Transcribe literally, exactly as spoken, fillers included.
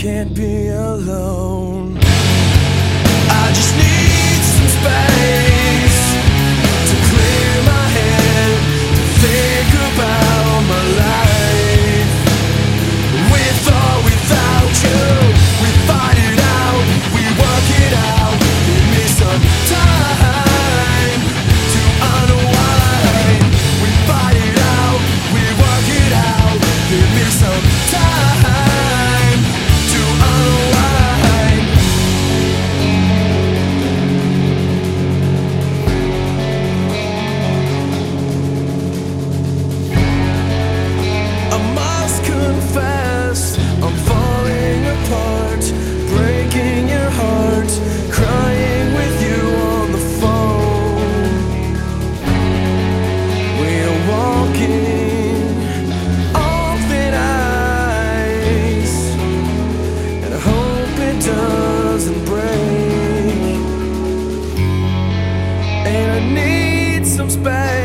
can't be alone. I just need some space to clear my head, to think about my life. With or without you, we fight it out, we work it out. Give me some time to unwind. We fight it out, we work it out. Give me some time to unwind. I must confess, I'm falling apart, breaking your heart, crying with you on the phone. We're walking on thin ice, and I hope it doesn't break. And I need some space